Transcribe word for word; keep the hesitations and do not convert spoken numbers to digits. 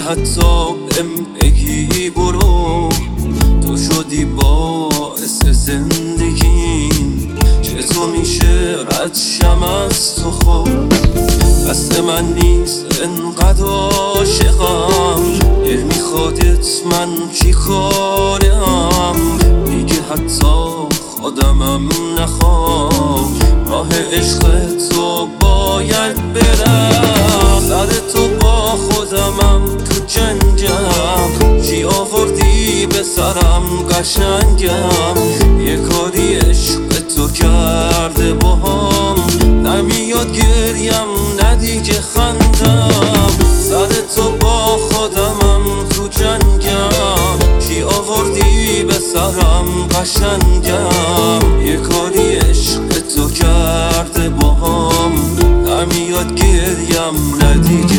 حتی بهم بگی برو، تو شدی باعث زندگیم. چطور میشه رد شم از تو؟ خود دست من نیست انقدر عاشقم، نمیخوادت من چی کارم؟ میگه حتی خودمم نخوام، راه عشق تو باید برم. سر تو با خودمم تو جنگم، چی آوردی به سرم قشنگم؟ یه کاری عشق تو کرده باهام، نمیاد گریم نه دیگه خندم. سر تو با خودمم تو جنگم، چی آوردی به سرم قشنگم؟ یه کاری عشق تو کرده باهام، نمیاد گریم نه دیگه